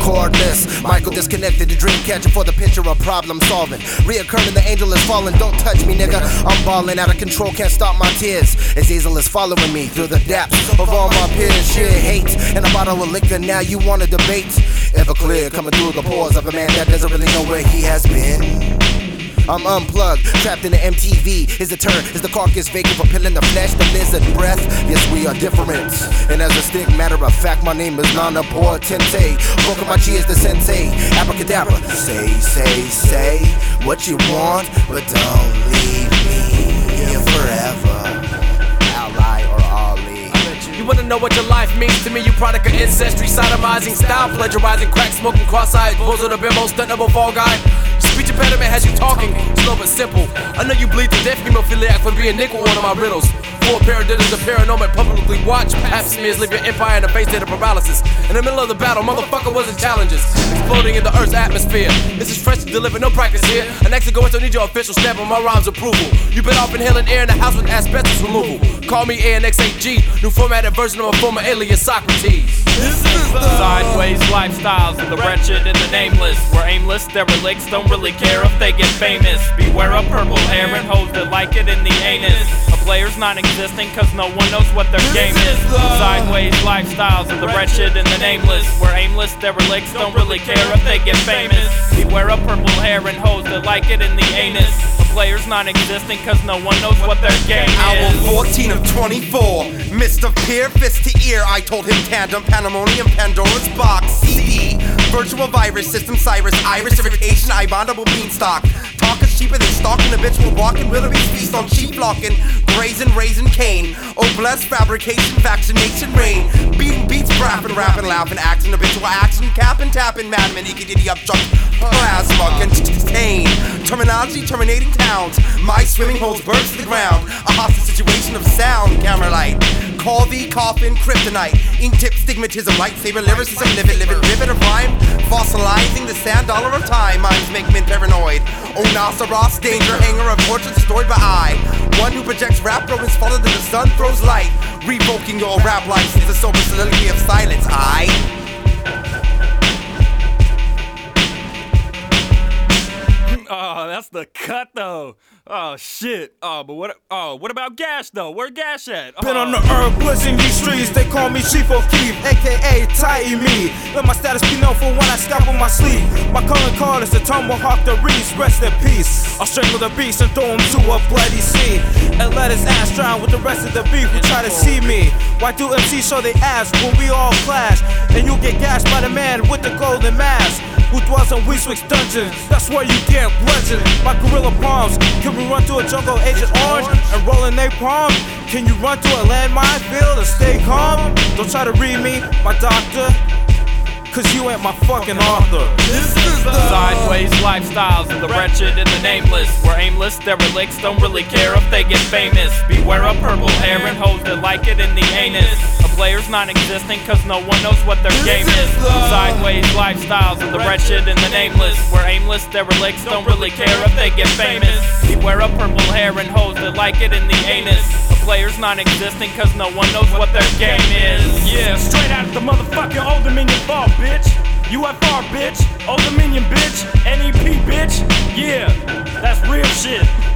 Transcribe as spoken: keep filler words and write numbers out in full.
cordless. Michael disconnected, the dream catcher for the picture of problem solving. Reoccurring, the angel is falling. Don't touch me, nigga. I'm balling out of control, can't stop my tears. Azazel is following me through the depths of all my peers. Shit, hate, and a bottle of liquor. Now you wanna debate? Everclear, coming through the pores of a man that doesn't really know where he has been. I'm unplugged, trapped in the M T V. Is the turn, is the carcass vacant for pilling the flesh, the lizard breath? Yes, we are different. And as a stick, matter of fact, my name is Nana Portente. Bokumachi is the sensei, abracadabra. Say, say, say what you want, but don't leave me here forever. Ally or Ali. You wanna know what your life means to me? You product of ancestry, sodomizing, style plagiarizing, crack smoking, cross-eyed, bulls of the bimbo, stuntable fall guy. Speech impediment has you talking, slow but simple. I know you bleed to death, hemophiliac for being nickel, one of my riddles. Four paradiddles of paranormal publicly watch. Pap smears leave your empire in a face state of paralysis. In the middle of the battle, motherfucker wasn't challenges. Exploding in the earth's atmosphere. This is fresh to deliver, no practice here. An exit going to need your official stamp on my rhymes approval. You've been off inhaling air in the house with asbestos removal. Call me A N X eight G, new formatted version of a former alias Socrates. This is the sideways lifestyles of the wretched and the nameless. We're aimless, derelicts, don't really care if they get famous. Beware of purple hair and hoes that like it in the anus. A player's non-existent cause no one knows what their game is. Sideways lifestyles of the wretched and the nameless. We're aimless, derelicts, don't really care if they get famous. Beware of purple hair and hoes that like it in the anus. A player's non-existent cause no one knows what their game is. Owl fourteen of twenty-four, mist of peer, fist to ear. I told him tandem, pandemonium, Pandora's box, C D, virtual virus, system Cyrus, iris, irritation, I bondable beanstalk. Talk is cheaper than stalking, habitual walking, Willoughby's feast on sheep flocking, grazing, raising cane. Oh, blessed fabrication, vaccination, rain. Beating beats, rapping, rapping, laughing, acting, habitual action, capping, tapping, madman, icky diddy upchuck, plasma, contain. Terminology, terminating towns. My swimming holes birds to the ground. A hostage situation of sound, camera light. Call thee coffin, kryptonite. Ink tip, stigmatism, lightsaber, lyricism, live it, live it, rivet of rhyme. Fossilizing the sand dollar of time. Minds make men paranoid. Oh, Nasa Ross, danger, hanger of portraits destroyed by I. One who projects rap is smaller than the sun throws light. Revoking your rap license, the sober soliloquy of silence. I. Oh, that's the cut though. Oh shit. Oh, but what? Oh, what about Gash though? Where Gash at? Oh. Been on the earth, blitzing these streets. They call me Chief O'Keefe, aka Tighty Me. Let my status be known for when I scalp on my sleeve. My calling card is the tomahawk, the Reese. Rest in peace. I'll strangle the beast and throw him to a bloody sea, and let his ass drown with the rest of the beef who try to see me. Why do M Cs show they ass when we all clash? And you get gashed by the man with the golden mask who dwells in Weeswick's dungeon. That's where you get bludgeoned by gorilla palms. Can we run through a jungle Agent Orange and roll in napalm? Can you run through a landmine field and stay calm? Don't try to read me, my doctor, cause you ain't my fucking author. This is the sideways lifestyles of the wretched and the nameless. We're aimless, derelicts, don't really care if they get famous. Beware of purple hair and hoes that like it in the anus. A player's non-existent cause no one knows what their game is. Sideways lifestyles of the wretched and the nameless. We're aimless, derelicts, don't really care if they get famous. Beware of purple hair and hoes that like it in the anus. A player's non-existent cause no one knows what their game is. Yeah, straight out of the motherfucking Old Dominion vault, bitch. U F R, bitch. Old Dominion, bitch. N E P, bitch. Yeah, that's real shit.